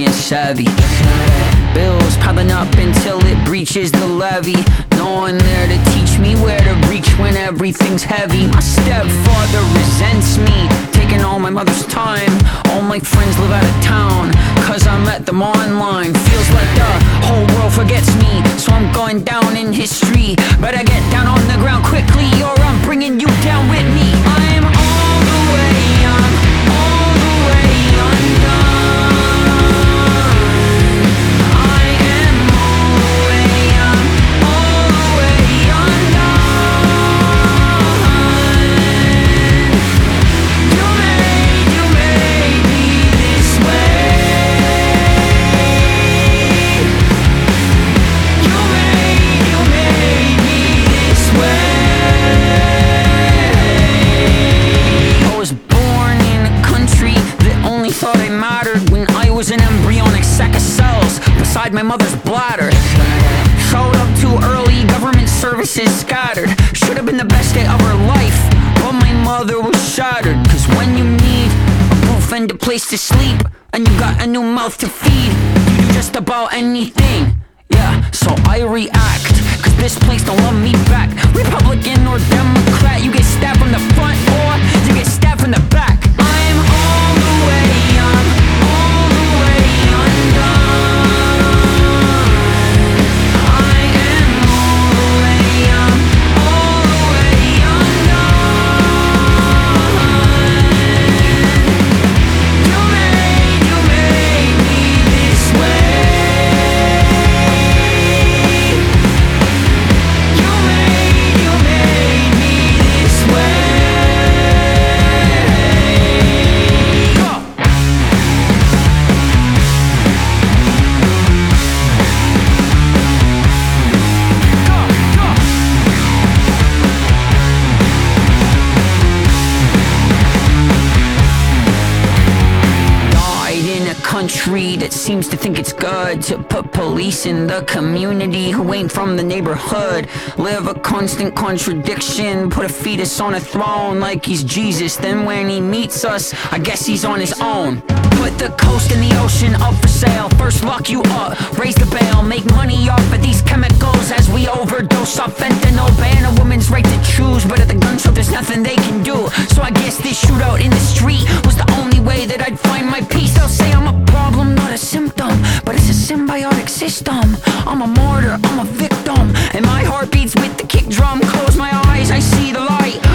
being savvy. Bills piling up until it breaches the levee. No one there to teach me where to reach when everything's heavy. My stepfather resents me, taking all my mother's time. All my friends live out of town, cause I met them online. Feels like the whole world forgets me, so I'm going down in history. Better get down on the ground quickly, or I'm bringing you down with me. I'm all the way, I'm all the way undone. I am all the way, I'm all the way undone. You made me this way. You made me this way. I was born in a country that only thought I mattered when I was an embryonic sack of cells beside my mother's bladder. Showed up too early, government services scattered. Should've been the best day of her life, but my mother was shattered. Cause when you need a roof and a place to sleep, and you got a new mouth to feed, you do just about anything. Yeah, so I react, cause this place don't love me back. Republican or Democrat, you get stabbed from the front or you get stabbed from the back. I'm all the way, I'm all the way undone. I am all the way, I'm all the way undone. You made me this way. You made me this way. Go! Died in a country that seems to think it's good to put police in the community who ain't from the neighborhood. Live a constant contradiction, put a fetus on a throne like he's Jesus. Then when he meets us, I guess he's on his own. Put the coast and the ocean up for sale. First lock you up, raise the bail, make money off of these chemicals as we overdose off fentanyl. Ban a woman's right to choose, but at the gun show there's nothing they can do. So I guess this shootout in the street was the only way that I'd find my peace. They'll say I'm a problem, not a symptom, but it's a symbiotic system. I'm a martyr, I'm a victim, and my heart beats with the kick drum. Close my eyes, I see the light.